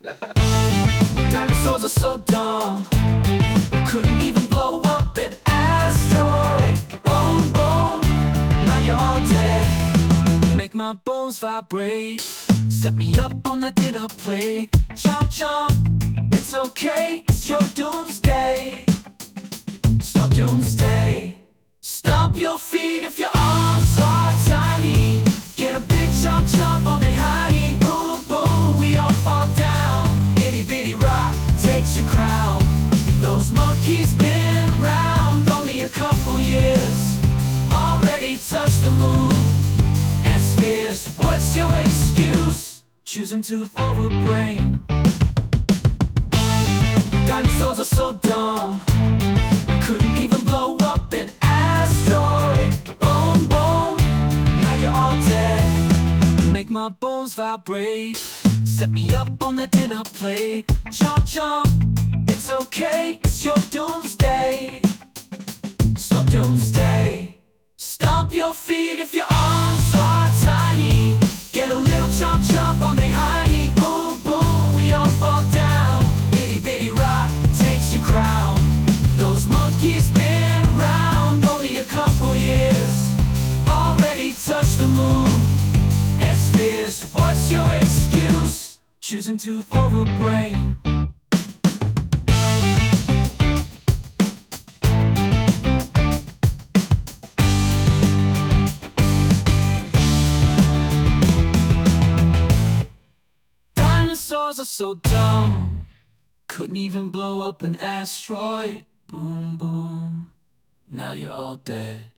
Dinosaurs are so dumb, couldn't even blow up an asteroid. Boom, boom, now you're all dead. Make my bones vibrate, set me up on the dinner plate. Chomp, chomp, it's okay, it's your doomsday. Stop doomsday. Stomp your feet if your arms are tiny. Get a big chomp, chomp on the hiney. Boom, boom, we all fall down. Itty bitty rock takes your crown. Those monkeys been round only a couple years, already touched the moon and spheres. What's your excuse? Choosing to overbrain. Dinosaurs are so dumb, couldn't even blow up an asteroid. Boom, boom, now you're all dead. Make my bones vibrate, set me up on the dinner plate. Chomp, chomp, it's okay, it's your doomsday. Stop doomsday. Stomp your feet if your arms are tiny. Get a little chomp, chomp on the hiney. Boom, boom, we all fall down. Itty bitty rock takes your crown. Those monkeys been round only a couple years, already touched the moon and spheres. What's your excuse? Choosing to overbrain. Dinosaurs are so dumb, couldn't even blow up an asteroid. Boom, boom, now you're all dead.